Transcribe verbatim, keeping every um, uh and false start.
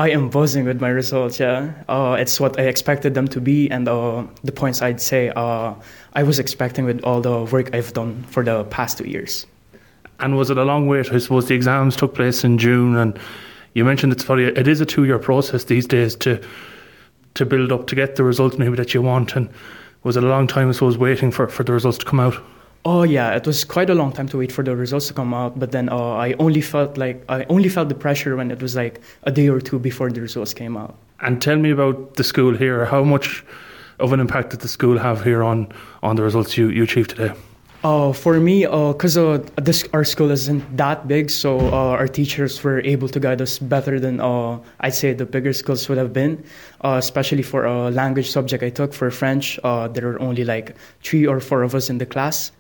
I am buzzing with my results, yeah. Uh, it's what I expected them to be, and uh, the points I'd say uh, I was expecting with all the work I've done for the past two years. And was it a long wait? I suppose the exams took place in June, and you mentioned it's probably it is a two-year process these days to to build up to get the results maybe that you want. And was it a long time, I suppose, waiting for, for the results to come out? Oh yeah, it was quite a long time to wait for the results to come out. But then uh, I only felt like I only felt the pressure when it was like a day or two before the results came out. And tell me about the school here. How much of an impact did the school have here on on the results you, you achieved today? Uh, for me, because uh, uh, this our school isn't that big, so uh, our teachers were able to guide us better than uh, I'd say the bigger schools would have been. Uh, especially for a language subject I took for French, uh, there were only like three or four of us in the class.